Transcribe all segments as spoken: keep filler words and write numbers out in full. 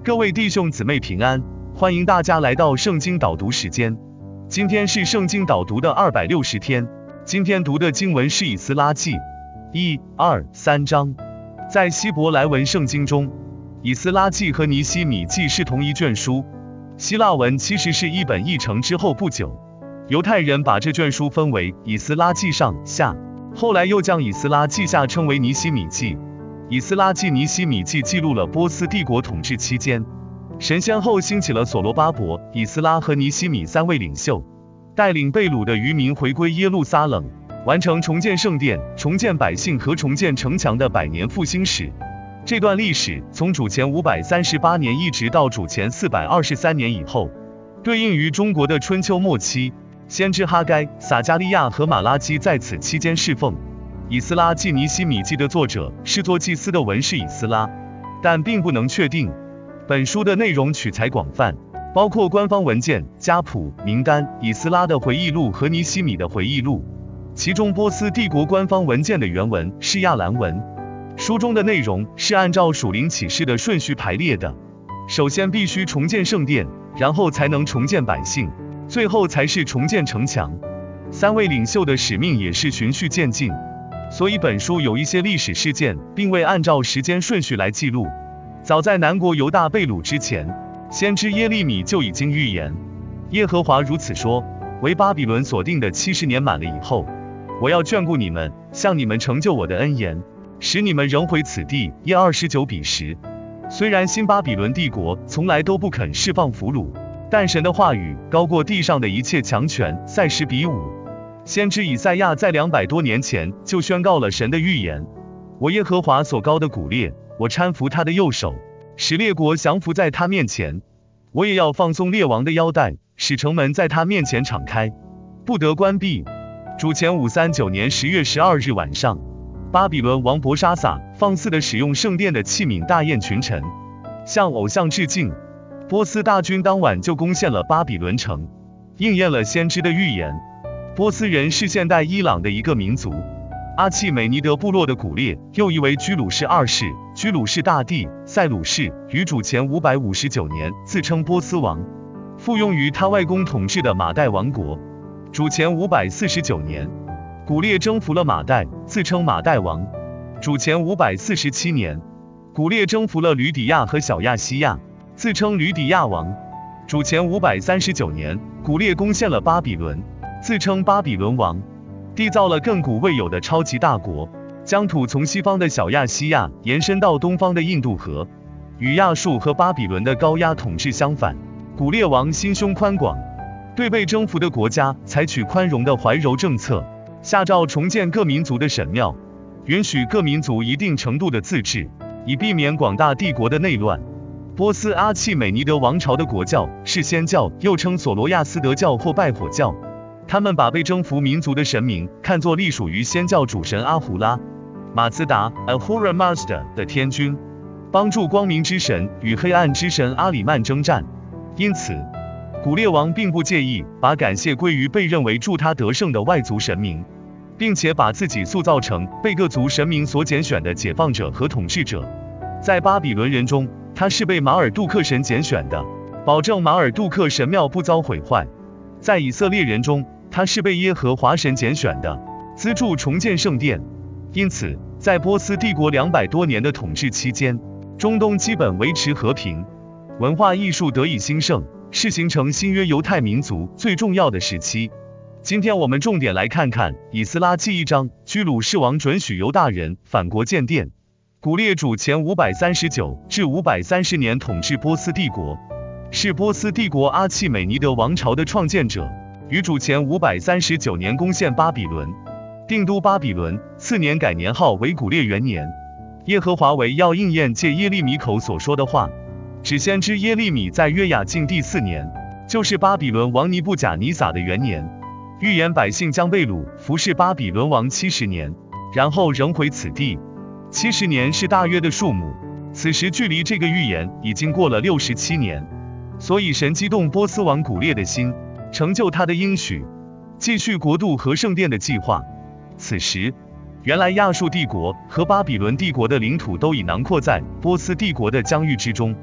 各位弟兄姊妹平安，欢迎大家来到圣经导读时间。今天是圣经导读的二百六十天，今天读的经文是以斯拉记一、二、三章。在希伯来文圣经中，以斯拉记和尼希米记是同一卷书，希腊文其实是一本译成之后不久，犹太人把这卷书分为以斯拉记上下，后来又将以斯拉记下称为尼希米记。以斯拉记、尼希米记记录了波斯帝国统治期间，神先后兴起了所罗巴伯、以斯拉和尼希米三位领袖，带领被掳的渔民回归耶路撒冷，完成重建圣殿、重建百姓和重建城墙的百年复兴史。这段历史从主前五百三十八年一直到主前四百二十三年以后，对应于中国的春秋末期，先知哈该、撒迦利亚和马拉基在此期间侍奉。以斯拉记、尼希米记的作者是做祭司的文士以斯拉，但并不能确定。本书的内容取材广泛，包括官方文件、家谱、名单、以斯拉的回忆录和尼希米的回忆录。其中波斯帝国官方文件的原文是亚兰文。书中的内容是按照属灵启示的顺序排列的，首先必须重建圣殿，然后才能重建百姓，最后才是重建城墙。三位领袖的使命也是循序渐进，所以本书有一些历史事件并未按照时间顺序来记录。早在南国犹大被掳之前，先知耶利米就已经预言，耶和华如此说，为巴比伦所定的七十年满了以后，我要眷顾你们，向你们成就我的恩言，使你们仍回此地。耶二十九比十。虽然新巴比伦帝国从来都不肯释放俘虏，但神的话语高过地上的一切强权。赛十比五。先知以赛亚在两百多年前就宣告了神的预言，我耶和华所高的古列，我搀扶他的右手，使列国降服在他面前。我也要放松列王的腰带，使城门在他面前敞开，不得关闭。主前五三九年十月十二日晚上，巴比伦王伯沙撒放肆地使用圣殿的器皿大宴群臣，向偶像致敬。波斯大军当晚就攻陷了巴比伦城，应验了先知的预言。波斯人是现代伊朗的一个民族，阿契美尼德部落的古列又译为居鲁士二世、居鲁士大帝、塞鲁士，于主前五百五十九年自称波斯王，附庸于他外公统治的马代王国。主前五百四十九年，古列征服了马代，自称马代王。主前五百四十七年，古列征服了吕底亚和小亚细亚，自称吕底亚王。主前五百三十九年，古列攻陷了巴比伦，自称巴比伦王，缔造了亘古未有的超级大国，疆土从西方的小亚细亚延伸到东方的印度河。与亚述和巴比伦的高压统治相反，古列王心胸宽广，对被征服的国家采取宽容的怀柔政策，下诏重建各民族的神庙，允许各民族一定程度的自治，以避免广大帝国的内乱。波斯阿契美尼德王朝的国教是仙教，又称索罗亚斯德教或拜火教。他们把被征服民族的神明看作隶属于仙教主神阿胡拉、马兹达 Ahura Mazda 的天君，帮助光明之神与黑暗之神阿里曼征战。因此，古列王并不介意把感谢归于被认为助他得胜的外族神明，并且把自己塑造成被各族神明所拣选的解放者和统治者。在巴比伦人中，他是被马尔杜克神拣选的，保证马尔杜克神庙不遭毁坏。在以色列人中，他是被耶和华神拣选的，资助重建圣殿。因此，在波斯帝国两百多年的统治期间，中东基本维持和平，文化艺术得以兴盛，是形成新约犹太民族最重要的时期。今天我们重点来看看以斯拉记一章，居鲁士王准许犹大人返国建殿。古列主前五百三十九至五百三十年统治波斯帝国，是波斯帝国阿契美尼德王朝的创建者。于主前五百三十九年攻陷巴比伦，定都巴比伦，次年改年号为古列元年。耶和华为要应验借耶利米口所说的话，只先知耶利米在约雅敬第四年，就是巴比伦王尼布甲尼撒的元年，预言百姓将被掳服侍巴比伦王七十年，然后仍回此地。七十年是大约的数目，此时距离这个预言已经过了六十七年，所以神激动波斯王古列的心，成就他的应许，继续国度和圣殿的计划。此时，原来亚述帝国和巴比伦帝国的领土都已囊括在波斯帝国的疆域之中。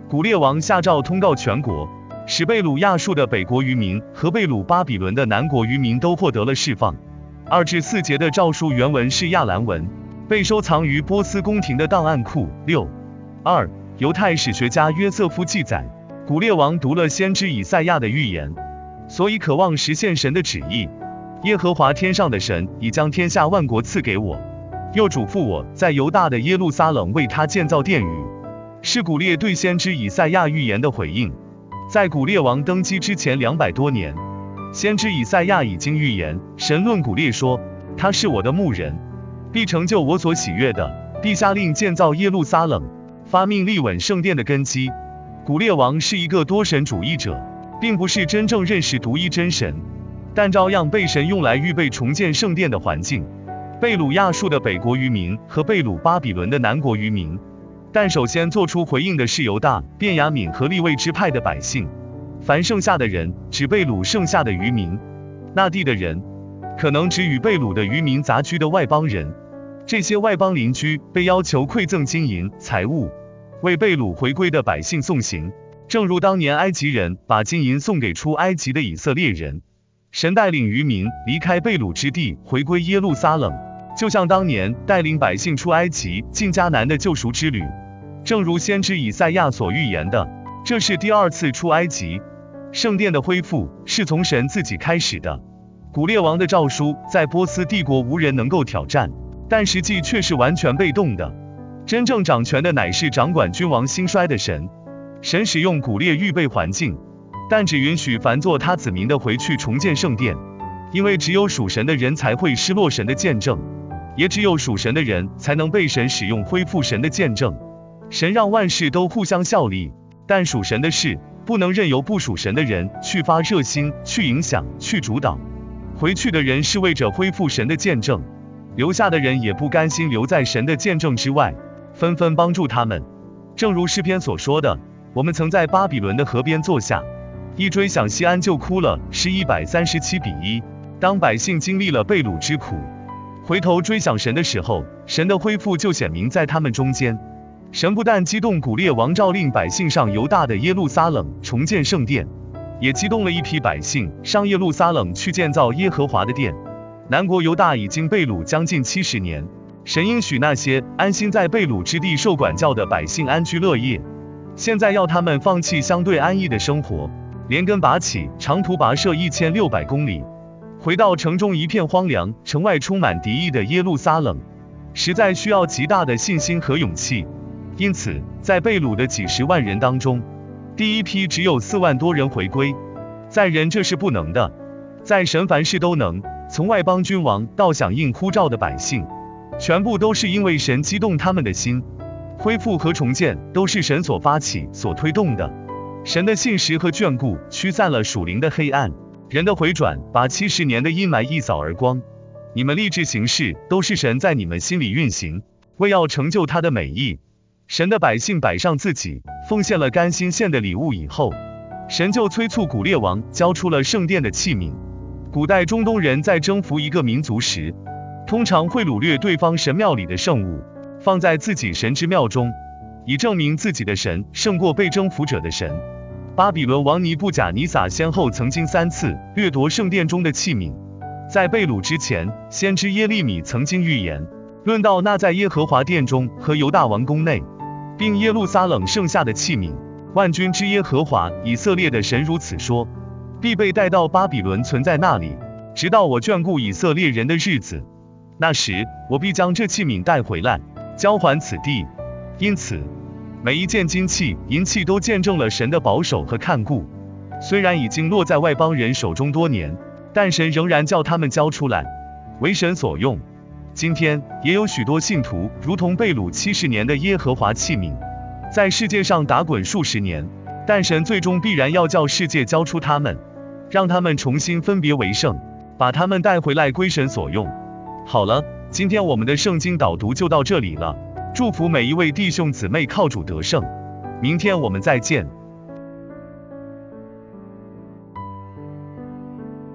古列王下诏通告全国，使被掳亚述的北国渔民和被掳巴比伦的南国渔民都获得了释放。二至四节的诏书原文是亚兰文，被收藏于波斯宫廷的档案库。六二，犹太史学家约瑟夫记载，古列王读了先知以赛亚的预言，所以渴望实现神的旨意。耶和华天上的神已将天下万国赐给我，又嘱咐我在犹大的耶路撒冷为他建造殿宇，是古列对先知以赛亚预言的回应。在古列王登基之前两百多年，先知以赛亚已经预言，神论古列说，他是我的牧人，必成就我所喜悦的，必下令建造耶路撒冷，发命立稳圣殿的根基。古列王是一个多神主义者，并不是真正认识独一真神，但照样被神用来预备重建圣殿的环境。被掳亚述的北国渔民和被掳巴比伦的南国渔民，但首先做出回应的是犹大、便雅悯和利未支派的百姓。凡剩下的人只被掳剩下的渔民，那地的人可能只与被掳的渔民杂居的外邦人。这些外邦邻居被要求馈赠金银财物，为被掳回归的百姓送行，正如当年埃及人把金银送给出埃及的以色列人。神带领渔民离开被掳之地，回归耶路撒冷，就像当年带领百姓出埃及进迦南的救赎之旅。正如先知以赛亚所预言的，这是第二次出埃及。圣殿的恢复是从神自己开始的。古列王的诏书在波斯帝国无人能够挑战，但实际却是完全被动的。真正掌权的乃是掌管君王兴衰的神。神使用古列预备环境，但只允许凡做他子民的回去重建圣殿，因为只有属神的人才会失落神的见证，也只有属神的人才能被神使用恢复神的见证。神让万事都互相效力，但属神的事不能任由不属神的人去发热心、去影响、去主导。回去的人是为着恢复神的见证，留下的人也不甘心留在神的见证之外，纷纷帮助他们。正如诗篇所说的，我们曾在巴比伦的河边坐下，一追想西安就哭了，是一百三十七比一。当百姓经历了被掳之苦，回头追想神的时候，神的恢复就显明在他们中间。神不但激动古列王诏令百姓上犹大的耶路撒冷重建圣殿，也激动了一批百姓上耶路撒冷去建造耶和华的殿。南国犹大已经被掳将近七十年，神应许那些安心在被掳之地受管教的百姓安居乐业，现在要他们放弃相对安逸的生活，连根拔起，长途跋涉一千六百公里，回到城中一片荒凉、城外充满敌意的耶路撒冷，实在需要极大的信心和勇气。因此，在被掳的几十万人当中，第一批只有四万多人回归。在人这是不能的，在神凡事都能。从外邦君王到响应呼召的百姓，全部都是因为神激动他们的心。恢复和重建都是神所发起、所推动的。神的信实和眷顾驱散了属灵的黑暗，人的回转把七十年的阴霾一扫而光。你们立志行事，都是神在你们心里运行，为要成就他的美意。神的百姓摆上自己，奉献了甘心献的礼物以后，神就催促古列王交出了圣殿的器皿。古代中东人在征服一个民族时，通常会掳掠对方神庙里的圣物，放在自己神之庙中，以证明自己的神胜过被征服者的神。巴比伦王尼布甲尼撒先后曾经三次掠夺圣殿中的器皿。在被掳之前，先知耶利米曾经预言，论到那在耶和华殿中和犹大王宫内，并耶路撒冷剩下的器皿，万军之耶和华以色列的神如此说，必被带到巴比伦存在那里，直到我眷顾以色列人的日子。那时，我必将这器皿带回来，交还此地。因此，每一件金器、银器都见证了神的保守和看顾。虽然已经落在外邦人手中多年，但神仍然叫他们交出来，为神所用。今天也有许多信徒如同被掳七十年的耶和华器皿，在世界上打滚数十年，但神最终必然要叫世界交出他们，让他们重新分别为圣，把他们带回来归神所用。好了，今天我们的圣经导读就到这里了，祝福每一位弟兄姊妹靠主得胜，明天我们再见。